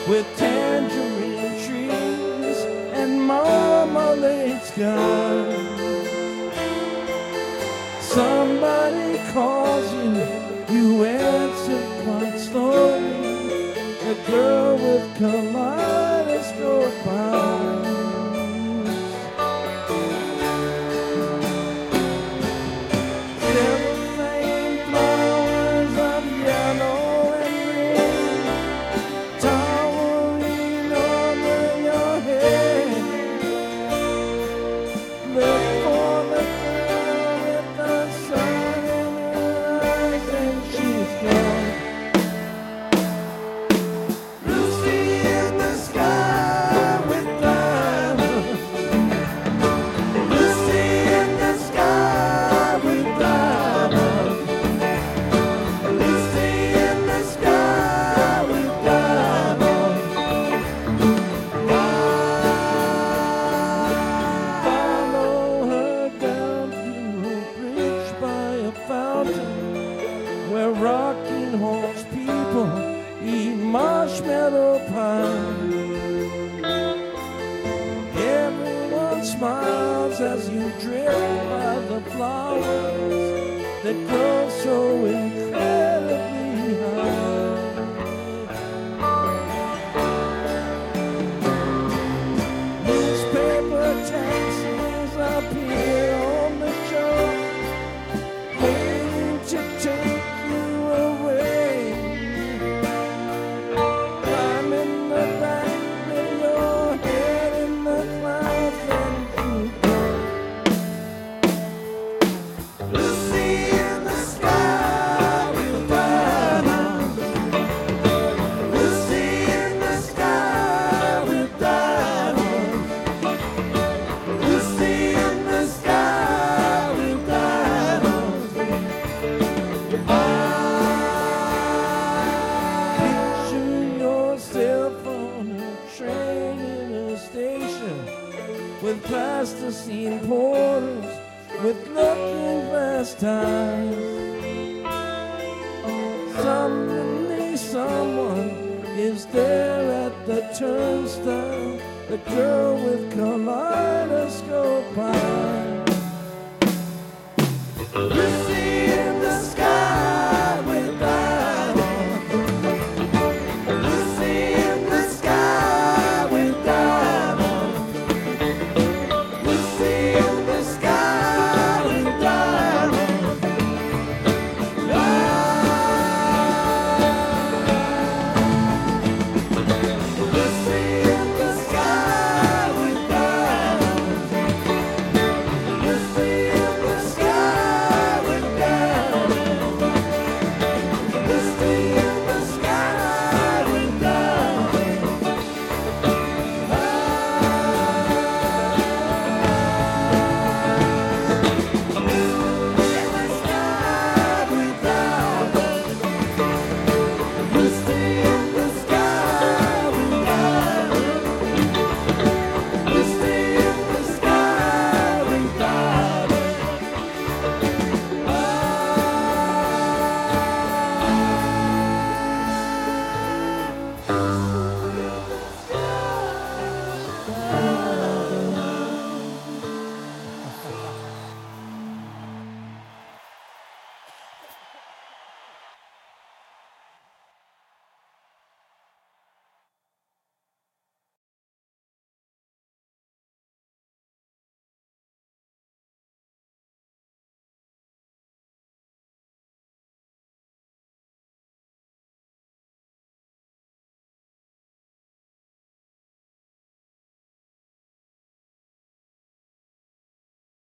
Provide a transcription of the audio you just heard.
with tangerine trees and marmalade skies. Somebody calls you, you answer quite slowly. A girl with kaleidoscope eyes. Cellophane flowers of yellow and green towering over your head. Look for the girl with the sun in her eyes, and she's gone. Lucy in the sky with diamonds. Lucy in the sky with diamonds. Lucy in the sky with diamonds. Follow her down to a bridge by a fountain where rocking horse people eat marshmallow pie. Everyone smiles as you drift by the flowers that grow so incredibly high. Newspaper taxis appear on the shore, waiting to take you away. I'm in the back with your head in the clouds and you go. Lucy in the sky with diamonds. Lucy in the sky with diamonds. Lucy in the sky with diamonds. Picture yourself on a train in a station with plasticine porters with looking glass ties. Suddenly someone is there at the turnstile, the girl with kaleidoscope eyes. Lucy